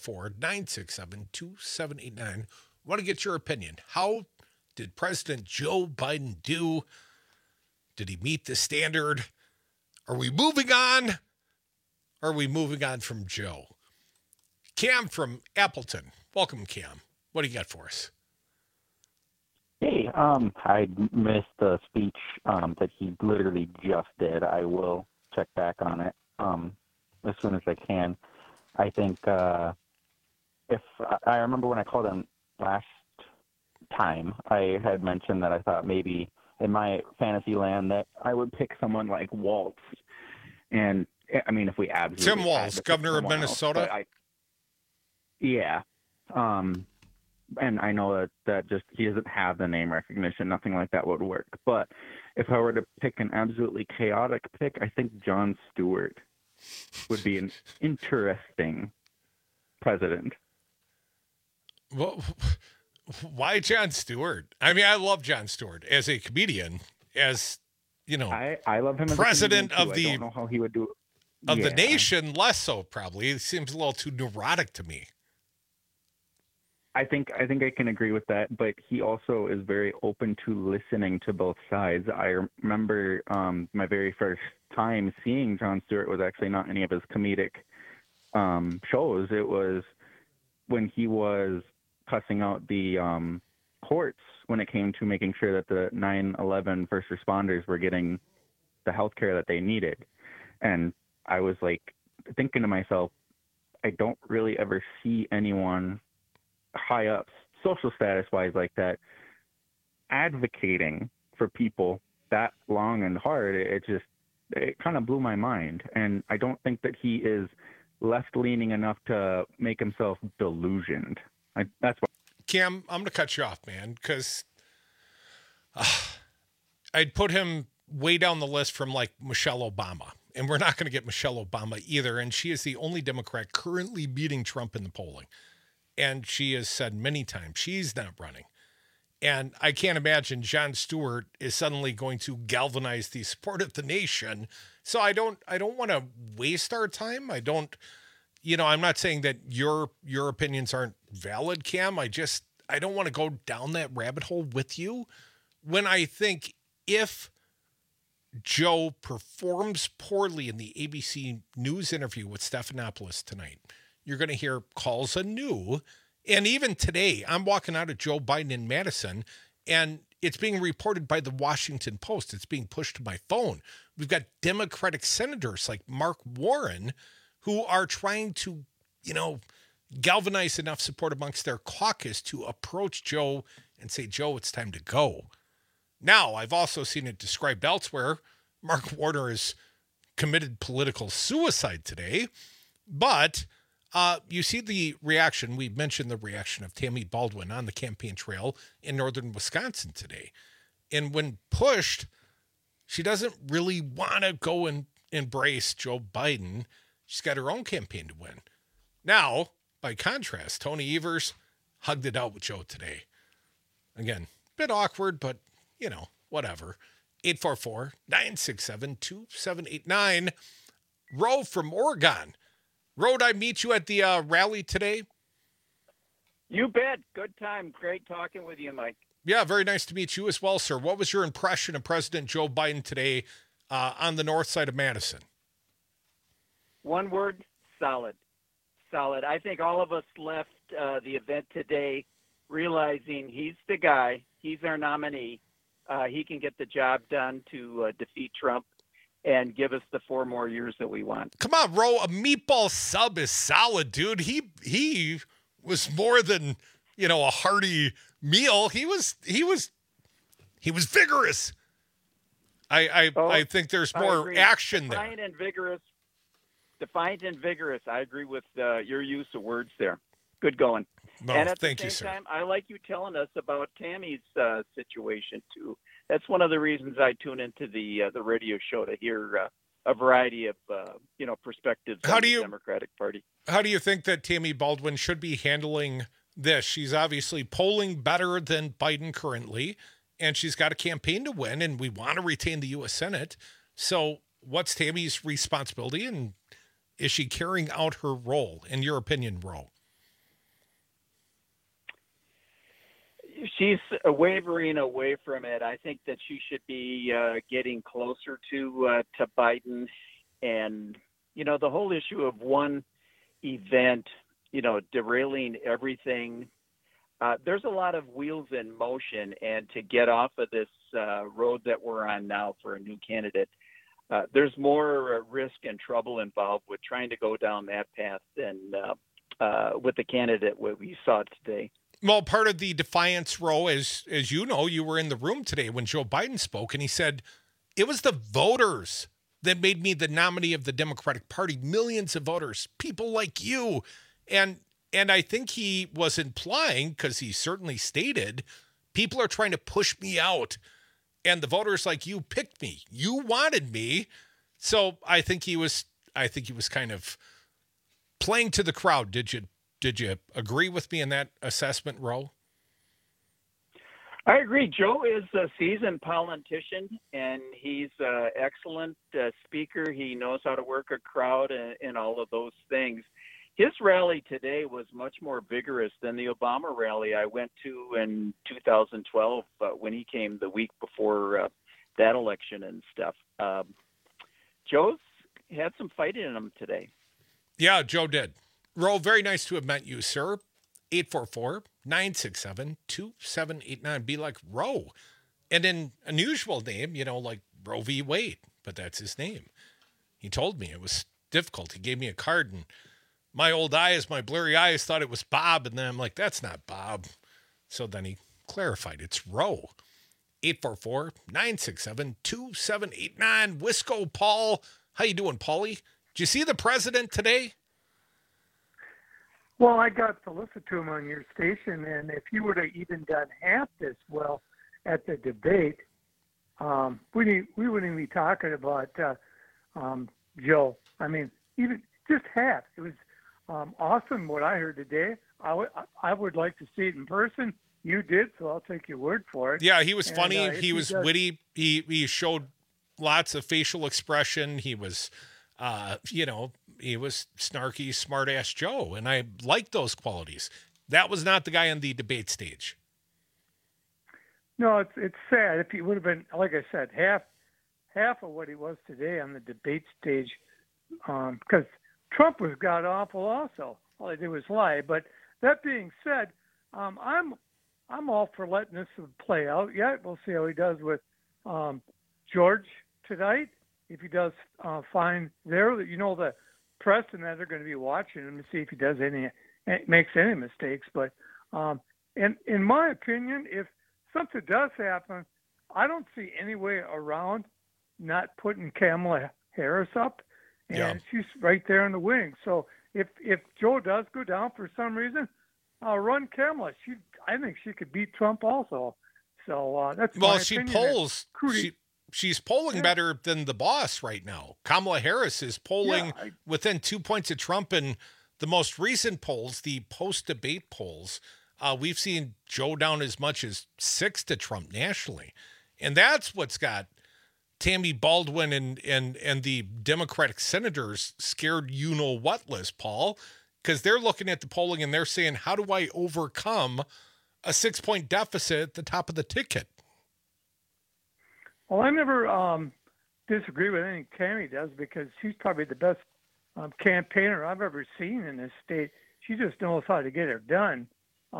D: 844-967-2789. Want to get your opinion. How did President Joe Biden do? Did he meet the standard? Are we moving on? Are we moving on from Joe? Cam from Appleton. Welcome, Cam. What do you got for us?
E: Hey, I missed the speech that he literally just did. I will check back on it as soon as I can. I think if I remember when I called him last time, I had mentioned that I thought maybe in my fantasy land that I would pick someone like Waltz. And, I mean, if we absolutely...
D: Tim Walz, governor of Minnesota?
E: Yeah. And I know that just he doesn't have the name recognition. Nothing like that would work. But if I were to pick an absolutely chaotic pick, I think Jon Stewart would be an interesting president.
D: Well, why Jon Stewart? I mean, I love Jon Stewart as a comedian, as, you know,
E: I love him as
D: president
E: a
D: of the...
E: I don't know how he would do
D: of the nation, less so probably. It seems a little too neurotic to me.
E: I think I can agree with that, but he also is very open to listening to both sides. I remember my very first time seeing Jon Stewart was actually not any of his comedic shows. It was when he was cussing out the courts when it came to making sure that the 9/11 first responders were getting the health care that they needed. And I was like thinking to myself, I don't really ever see anyone high up social status wise like that advocating for people that long and hard. It kind of blew my mind. And I don't think that he is left leaning enough to make himself delusioned. That's what.
D: Cam, I'm going to cut you off, man, because I'd put him way down the list from like Michelle Obama. And we're not going to get Michelle Obama either. And she is the only Democrat currently beating Trump in the polling. And she has said many times she's not running. And I can't imagine Jon Stewart is suddenly going to galvanize the support of the nation. So I don't want to waste our time. I'm not saying that your opinions aren't valid, Cam. I don't want to go down that rabbit hole with you when I think if Joe performs poorly in the ABC News interview with Stephanopoulos tonight, you're going to hear calls anew. And even today, I'm walking out of Joe Biden in Madison, and it's being reported by the Washington Post. It's being pushed to my phone. We've got Democratic senators like Mark Warren who are trying to, galvanize enough support amongst their caucus to approach Joe and say, Joe, it's time to go. Now, I've also seen it described elsewhere. Mark Warner has committed political suicide today, but you see the reaction. We mentioned the reaction of Tammy Baldwin on the campaign trail in northern Wisconsin today. And when pushed, she doesn't really want to go and embrace Joe Biden. She's got her own campaign to win. Now, by contrast, Tony Evers hugged it out with Joe today. Again, a bit awkward, but, whatever. 844-967-2789. Ro from Oregon. Ro, did I meet you at the rally today?
G: You bet. Good time. Great talking with you, Mike.
D: Yeah, very nice to meet you as well, sir. What was your impression of President Joe Biden today on the north side of Madison?
G: One word, solid. Solid. I think all of us left the event today realizing he's the guy. He's our nominee. He can get the job done to defeat Trump. and give us the 4 more years that we want.
X: Come on, Ro, a meatball sub is solid, dude. He was more than, a hearty meal. He was vigorous. I think there's more action there.
G: Defiant and vigorous. I agree with your use of words there. Good going.
X: No,
G: and at
X: thank
G: the
X: you,
G: same
X: sir.
G: time, I like you telling us about Tammy's situation too. That's one of the reasons I tune into the radio show, to hear a variety of perspectives on the Democratic Party.
X: How do you think that Tammy Baldwin should be handling this? She's obviously polling better than Biden currently, and she's got a campaign to win, and we want to retain the U.S. Senate. So what's Tammy's responsibility, and is she carrying out her role, in your opinion, Ro?
G: She's wavering away from it. I think that she should be getting closer to Biden, and the whole issue of one event, derailing everything. There's a lot of wheels in motion, and to get off of this road that we're on now for a new candidate, there's more risk and trouble involved with trying to go down that path than with the candidate what we saw today.
X: Well, part of the defiance, Ro, as you know, you were in the room today when Joe Biden spoke, and he said, it was the voters that made me the nominee of the Democratic Party. Millions of voters, people like you. And I think he was implying, because he certainly stated, people are trying to push me out. And the voters like you picked me. You wanted me. So I think he was kind of playing to the crowd. Did you agree with me in that assessment, Ro?
G: I agree. Joe is a seasoned politician, and he's an excellent speaker. He knows how to work a crowd and all of those things. His rally today was much more vigorous than the Obama rally I went to in 2012 when he came the week before that election and stuff. Joe's had some fight in him today.
X: Yeah, Joe did. Ro, very nice to have met you, sir. 844-967-2789. Be like Ro. And an unusual name, like Roe v. Wade, but that's his name. He told me it was difficult. He gave me a card, and my old eyes, my blurry eyes, thought it was Bob, and then I'm like, that's not Bob. So then he clarified, it's Ro. 844-967-2789. Wisco Paul. How you doing, Paulie? Did you see the president today?
H: Well, I got to listen to him on your station, and if you would have even done half this well at the debate, we wouldn't be talking about Joe. I mean, even just half. It was awesome what I heard today. I would like to see it in person. You did, so I'll take your word for it.
X: Yeah, he was funny. He was witty. He showed lots of facial expression. He was, he was snarky, smart-ass Joe, and I liked those qualities. That was not the guy on the debate stage.
H: No, it's sad. If he would have been, like I said, half of what he was today on the debate stage, because Trump was god-awful also. All he did was lie. But that being said, I'm all for letting this play out yet. We'll see how he does with George tonight. If he does fine there, the press and that are going to be watching him to see if he makes any mistakes. But in my opinion, if something does happen, I don't see any way around not putting Kamala Harris up, and she's right there in the wing. So if Joe does go down for some reason, run Kamala. I think she could beat Trump also. So that's my opinion.
X: She's polling better than the boss right now. Kamala Harris is polling within 2 points of Trump, and the most recent polls, the post-debate polls, we've seen Joe down as much as 6 to Trump nationally. And that's what's got Tammy Baldwin and the Democratic senators scared you-know-what-less, Paul, because they're looking at the polling and they're saying, how do I overcome a 6-point deficit at the top of the ticket?
H: Well, I never disagree with anything Tammy does because she's probably the best campaigner I've ever seen in this state. She just knows how to get it done.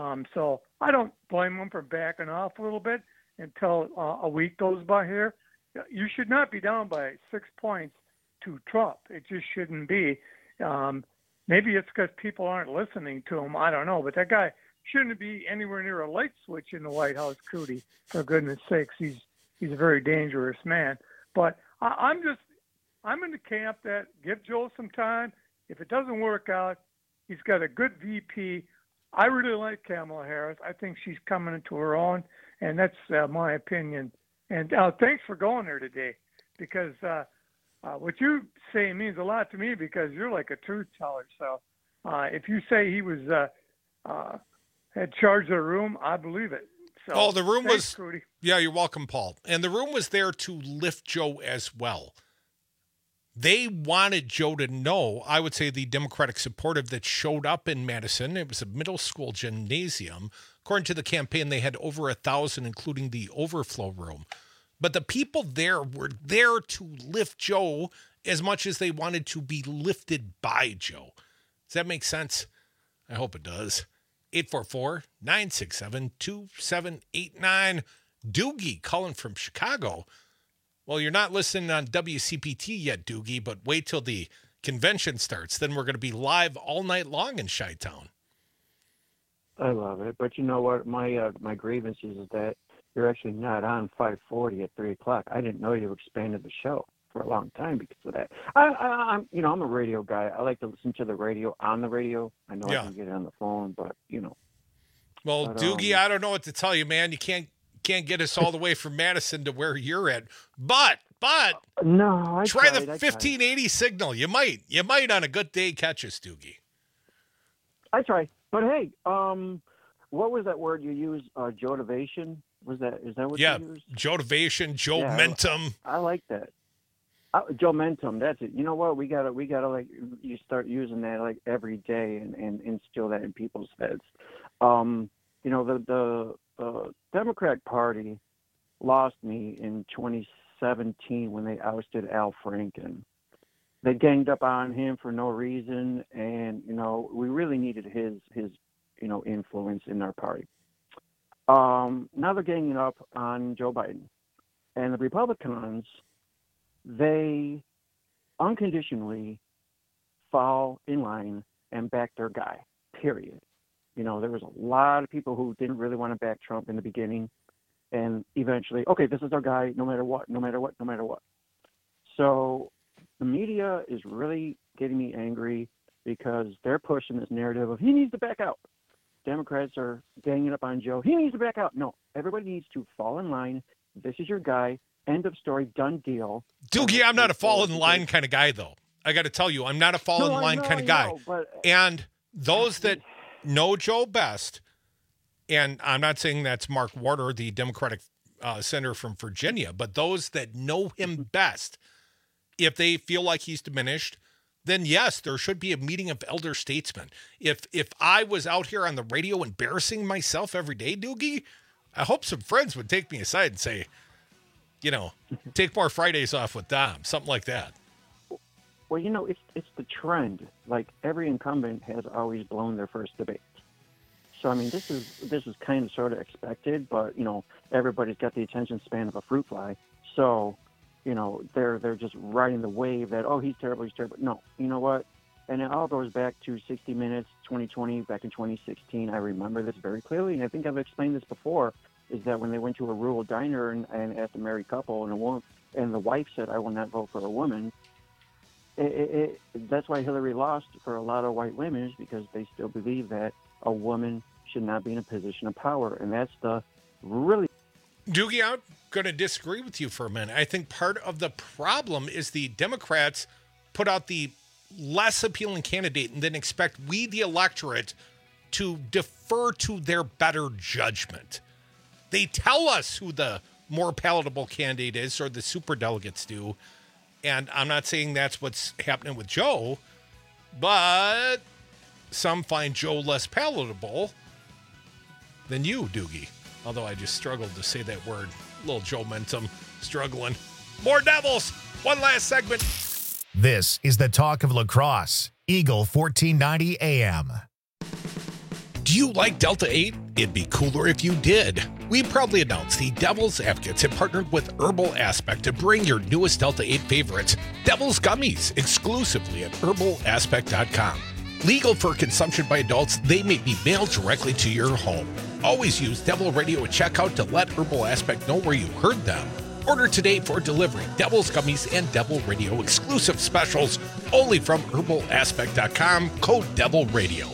H: So I don't blame them for backing off a little bit until a week goes by here. you should not be down by 6 points to Trump. It just shouldn't be. Maybe it's because people aren't listening to him. I don't know. But that guy shouldn't be anywhere near a light switch in the White House, Cootie. For goodness sakes, he's a very dangerous man. But I'm in the camp that give Joe some time. If it doesn't work out, he's got a good VP. I really like Kamala Harris. I think she's coming into her own, and that's my opinion. And thanks for going there today, because what you say means a lot to me, because you're like a truth teller. So if you say he was had charge of the room, I believe it. So,
X: the room
H: thanks,
X: was.
H: Cody.
X: Yeah, you're welcome, Paul. And the room was there to lift Joe as well. They wanted Joe to know, I would say the Democratic supportive that showed up in Madison, it was a middle school gymnasium. According to the campaign, they had over 1,000, including the overflow room. But the people there were there to lift Joe as much as they wanted to be lifted by Joe. Does that make sense? I hope it does. 844-967-2789. Doogie calling from Chicago. Well, you're not listening on WCPT yet, Doogie, but wait till the convention starts. Then we're going to be live all night long in Chi-Town.
I: I love it. But you know what? My grievance is that you're actually not on 540 at 3 o'clock. I didn't know you expanded the show for a long time because of that. I'm a radio guy. I like to listen to the radio on the radio. I know I can get it on the phone, but
X: Well, but, Doogie, I don't know what to tell you, man. You can't get us all the way from Madison to where you're at. But
I: no,
X: try the 1580 signal. You might on a good day catch us, Doogie.
I: I try. But hey, what was that word you used? Jotivation? Is that what you used?
X: Jotivation, Joe-mentum.
I: I like that. Joe-mentum, that's it. You know what? We gotta like you start using that like every day and instill that in people's heads. The Democratic Party lost me in 2017 when they ousted Al Franken. They ganged up on him for no reason, and we really needed his influence in our party. Now they're ganging up on Joe Biden, and the Republicans, they unconditionally fall in line and back their guy. Period. There was a lot of people who didn't really want to back Trump in the beginning, and eventually, okay, this is our guy, no matter what. So the media is really getting me angry because they're pushing this narrative of he needs to back out. Democrats are ganging up on Joe. He needs to back out. No, everybody needs to fall in line. This is your guy. End of story. Done deal.
X: Doogie, I'm not a fall in line kind of guy, though. I got to tell you, I'm not a fall in line kind of guy. And those that know Joe best, and I'm not saying that's Mark Warner, the Democratic senator from Virginia, but those that know him best, if they feel like he's diminished, then yes, there should be a meeting of elder statesmen. If I was out here on the radio embarrassing myself every day, Doogie, I hope some friends would take me aside and say, take more Fridays off with Dom, something like that.
I: Well, it's the trend. Like every incumbent has always blown their first debate. So I mean, this is kind of sort of expected, but everybody's got the attention span of a fruit fly. So they're just riding the wave that he's terrible. No, you know what? And it all goes back to 60 Minutes, 2020, back in 2016. I remember this very clearly, and I think I've explained this before. Is that when they went to a rural diner and asked a married couple and the wife said, "I will not vote for a woman." That's why Hillary lost for a lot of white women, is because they still believe that a woman should not be in a position of power, and that's the really.
X: Doogie, I'm going to disagree with you for a minute. I think part of the problem is the Democrats put out the less appealing candidate and then expect we, the electorate, to defer to their better judgment. They tell us who the more palatable candidate is, or the superdelegates do. And I'm not saying that's what's happening with Joe, but some find Joe less palatable than you, Doogie. Although I just struggled to say that word. Little Joe-mentum, struggling. More Devils! One last segment.
A: This is the talk of La Crosse. Eagle 1490 AM.
X: Do you like Delta 8? It'd be cooler if you did. We proudly announce the Devil's Advocates have partnered with Herbal Aspect to bring your newest Delta 8 favorites, Devil's Gummies, exclusively at herbalaspect.com. Legal for consumption by adults, they may be mailed directly to your home. Always use Devil Radio at checkout to let Herbal Aspect know where you heard them. Order today for delivery. Devil's Gummies and Devil Radio exclusive specials only from herbalaspect.com, code Devil Radio.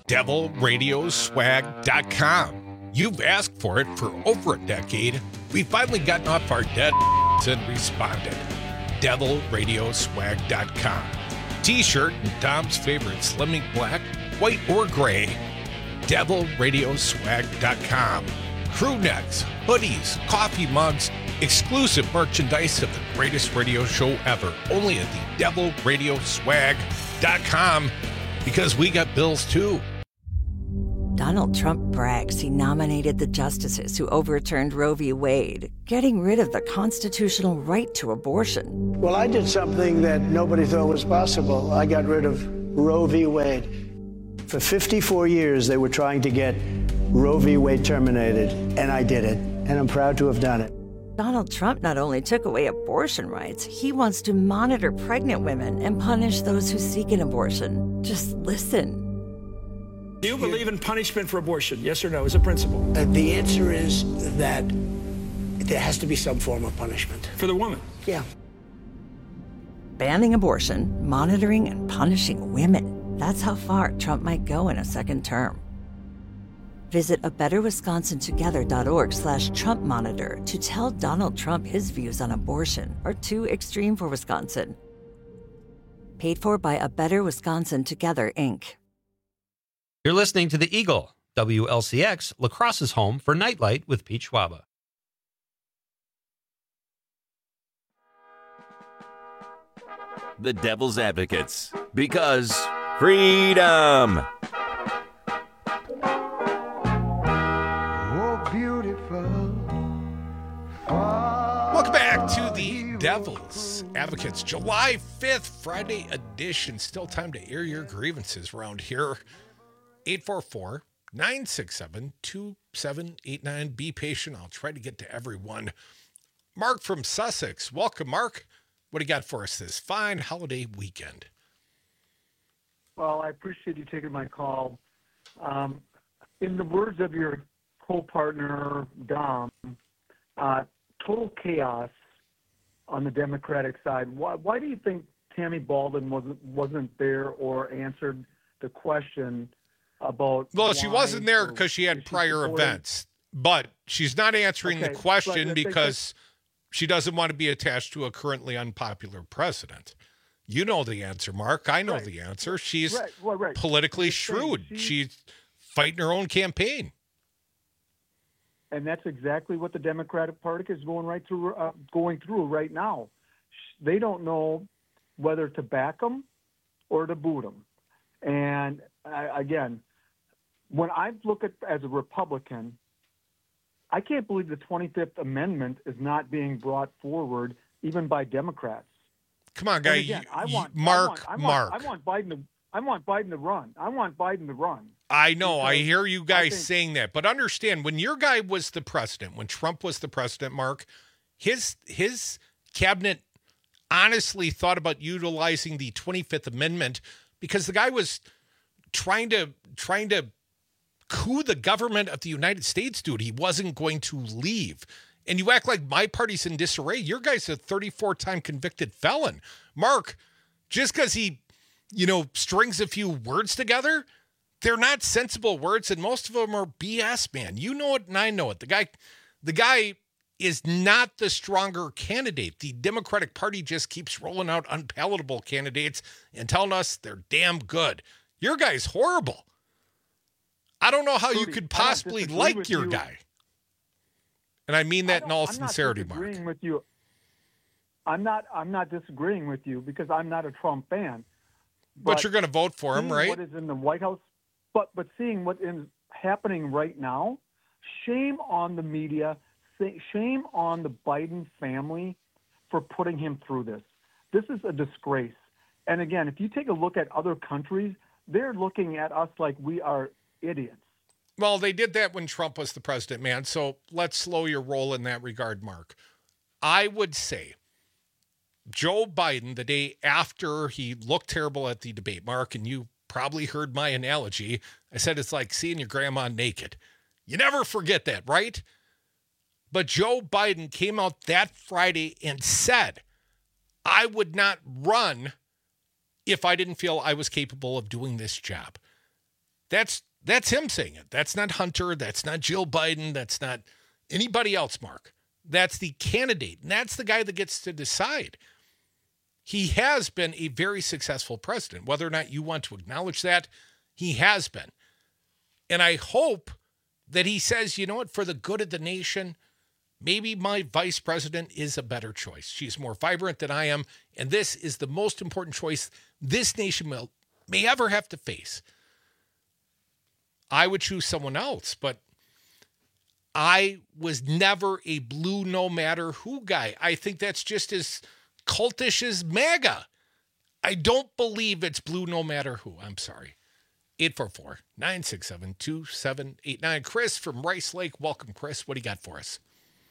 X: DevilRadioswag.com. You've asked for it for over a decade. We've finally gotten off our dead and responded. DevilRadioswag.com. T-shirt and Dom's favorite Slimming Black, white or gray. DevilRadioswag.com. Crew necks, hoodies, coffee mugs, exclusive merchandise of the greatest radio show ever. Only at the DevilRadioswag.com, because we got bills too.
M: Donald Trump brags he nominated the justices who overturned Roe v. Wade, getting rid of the constitutional right to abortion.
O: Well, I did something that nobody thought was possible. I got rid of Roe v. Wade. For 54 years, they were trying to get Roe v. Wade terminated, and I did it, and I'm proud to have done it.
M: Donald Trump not only took away abortion rights, he wants to monitor pregnant women and punish those who seek an abortion. Just listen.
P: Do you believe in punishment for abortion? Yes or no, as a principle?
O: The answer is that there has to be some form of punishment.
P: For the woman?
O: Yeah.
M: Banning abortion, monitoring and punishing women. That's how far Trump might go in a second term. Visit abetterwisconsintogether.org/Trump monitor to tell Donald Trump his views on abortion are too extreme for Wisconsin. Paid for by A Better Wisconsin Together, Inc.
C: You're listening to The Eagle, WLCX, La Crosse's home for Nightlight with Pete Schwaba.
T: The Devil's Advocates, because freedom!
Q: Oh, beautiful.
X: Welcome back to the Devil's Advocates, July 5th, Friday edition. Still time to air your grievances around here. 844-967-2789. Be patient. I'll try to get to everyone. Mark from Sussex. Welcome, Mark. What do you got for us this fine holiday weekend?
Y: Well, I appreciate you taking my call. In the words of your co-partner, Dom, total chaos on the Democratic side. Why do you think Tammy Baldwin wasn't there or answered the question about?
X: Well, she wasn't there because she had prior events, but she's not answering the question because she doesn't want to be attached to a currently unpopular president. You know the answer, Mark. I know the answer. She's politically shrewd. She's fighting her own campaign.
Y: And that's exactly what the Democratic Party is going through right now. They don't know whether to back them or to boot them. And again, when I look at as a Republican, I can't believe the 25th Amendment is not being brought forward even by Democrats.
X: Come on, guy.
Y: Again,
X: Mark.
Y: I want Biden to run. I want Biden to run.
X: I know. I hear you guys saying that, but understand when your guy was the president, when Trump was the president, Mark, his cabinet honestly thought about utilizing the 25th Amendment because the guy was trying to coup the government of the United States, dude. He wasn't going to leave. And you act like my party's in disarray. Your guy's a 34-time convicted felon. Mark, just because he, strings a few words together, they're not sensible words, and most of them are BS, man. You know it, and I know it. The guy is not the stronger candidate. The Democratic Party just keeps rolling out unpalatable candidates and telling us they're damn good. Your guy's horrible. I don't know how you could possibly like your guy. And I mean that in all sincerity, Mark.
Y: I'm not disagreeing with you. I'm not disagreeing with you because I'm not a Trump fan.
X: But you're going to vote for him, right?
Y: What is in the White House, but seeing what is happening right now, shame on the media, shame on the Biden family for putting him through this. This is a disgrace. And again, if you take a look at other countries, they're looking at us like we are idiots.
X: Well, they did that when Trump was the president, man. So let's slow your roll in that regard, Mark. I would say Joe Biden, the day after he looked terrible at the debate, Mark, and you probably heard my analogy. I said it's like seeing your grandma naked. You never forget that, right? But Joe Biden came out that Friday and said, I would not run if I didn't feel I was capable of doing this job. That's him saying it. That's not Hunter. That's not Jill Biden. That's not anybody else, Mark. That's the candidate. And that's the guy that gets to decide. He has been a very successful president. Whether or not you want to acknowledge that, he has been. And I hope that he says, you know what, for the good of the nation, maybe my vice president is a better choice. She's more vibrant than I am, and this is the most important choice this nation may ever have to face. I would choose someone else, but I was never a blue no matter who guy. I think that's just as cultish as MAGA. I don't believe it's blue no matter who. I'm sorry. 844-967-2789. Chris from Rice Lake. Welcome, Chris. What do you got for us?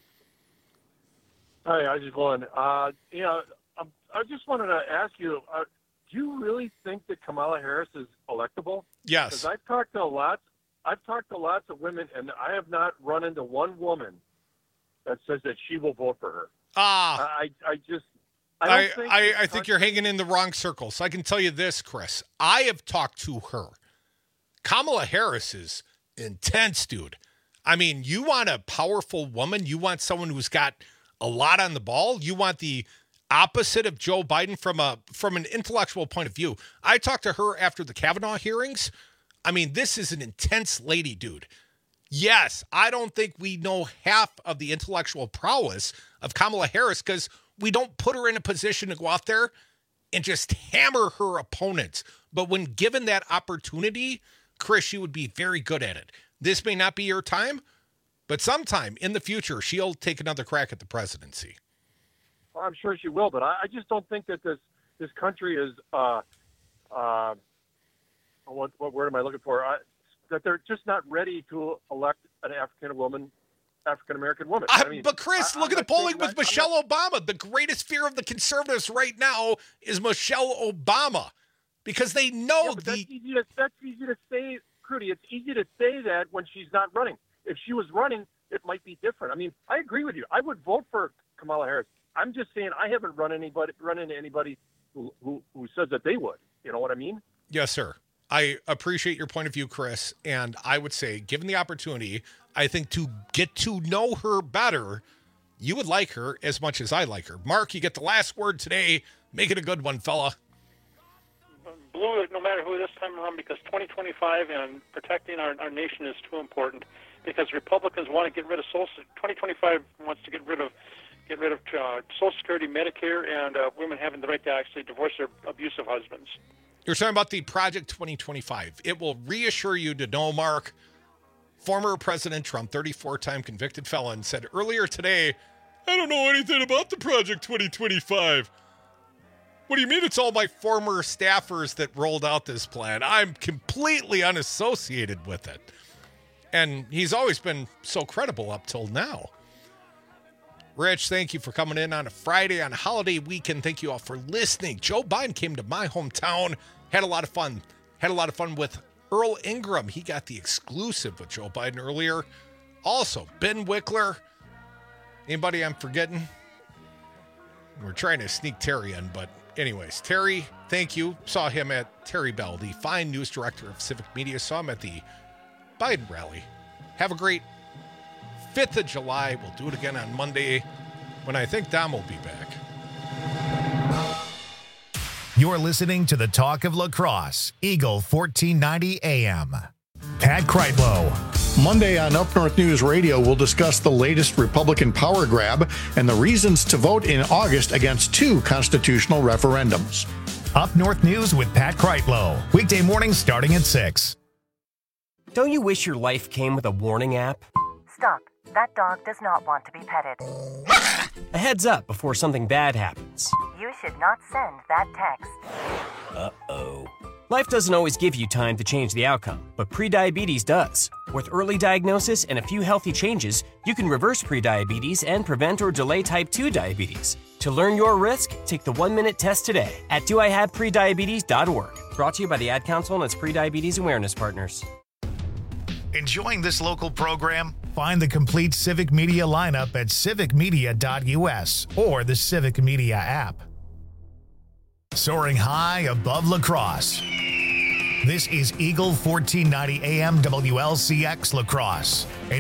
K: Hi, I just wanted, I just wanted to ask you, do you really think that Kamala Harris is electable?
X: Yes.
K: Because I've talked to lots of women, and I have not run into one woman that says that she will vote for her. I
X: think you're hanging in the wrong circle. So I can tell you this, Chris. I have talked to her. Kamala Harris is intense, dude. I mean, you want a powerful woman. You want someone who's got a lot on the ball. You want the opposite of Joe Biden from an intellectual point of view. I talked to her after the Kavanaugh hearings. I mean, this is an intense lady, dude. Yes, I don't think we know half of the intellectual prowess of Kamala Harris because we don't put her in a position to go out there and just hammer her opponents. But when given that opportunity, Chris, she would be very good at it. This may not be your time, but sometime in the future, she'll take another crack at the presidency.
K: Well, I'm sure she will, but I just don't think that this country is what word am I looking for? That they're just not ready to elect an African American woman.
X: But Chris, look at the polling with Michelle Obama. The greatest fear of the conservatives right now is Michelle Obama because they know
K: that's easy to say, Crudy. It's easy to say that when she's not running. If she was running, it might be different. I mean, I agree with you. I would vote for Kamala Harris. I'm just saying I haven't run into anybody who says that they would. You know what I mean?
X: Yes, sir. I appreciate your point of view, Chris. And I would say, given the opportunity, I think to get to know her better, you would like her as much as I like her. Mark, you get the last word today. Make it a good one, fella.
L: Blue, no matter who this time around, because 2025 and protecting our nation is too important. Because Republicans want to get rid of 2025 wants to get rid of Social Security, Medicare, and women having the right to actually divorce their abusive husbands.
X: You're talking about the Project 2025. It will reassure you to know, Mark, former President Trump, 34-time convicted felon, said earlier today, I don't know anything about the Project 2025. What do you mean it's all my former staffers that rolled out this plan? I'm completely unassociated with it. And he's always been so credible up till now. Rich, thank you for coming in on a Friday on a holiday weekend. Thank you all for listening. Joe Biden came to my hometown, had a lot of fun. Had a lot of fun with Earl Ingram. He got the exclusive with Joe Biden earlier. Also, Ben Wickler. Anybody I'm forgetting? We're trying to sneak Terry in, but anyways, Terry, thank you. Saw him at Terry Bell, the fine news director of Civic Media. Saw him at the Biden rally. Have a great 5th of July. We'll do it again on Monday when I think Dom will be back.
A: You're listening to the Talk of Lacrosse, Eagle 1490 AM. Pat Kreitlow.
N: Monday on Up North News Radio, we'll discuss the latest Republican power grab and the reasons to vote in August against 2 constitutional referendums.
A: Up North News with Pat Kreitlow. Weekday mornings starting at 6.
Q: Don't you wish your life came with a warning app?
R: Stop. That dog does not want to be petted.
Q: A heads up before something bad happens.
R: You should not send that text.
Q: Uh-oh. Life doesn't always give you time to change the outcome, but prediabetes does. With early diagnosis and a few healthy changes, you can reverse prediabetes and prevent or delay type 2 diabetes. To learn your risk, take the 1-minute test today at doihaveprediabetes.org. Brought to you by the Ad Council and its Prediabetes Awareness Partners.
A: Enjoying this local program? Find the complete Civic Media lineup at civicmedia.us or the Civic Media app. Soaring high above La Crosse. This is Eagle 1490 AM WLCX La Crosse.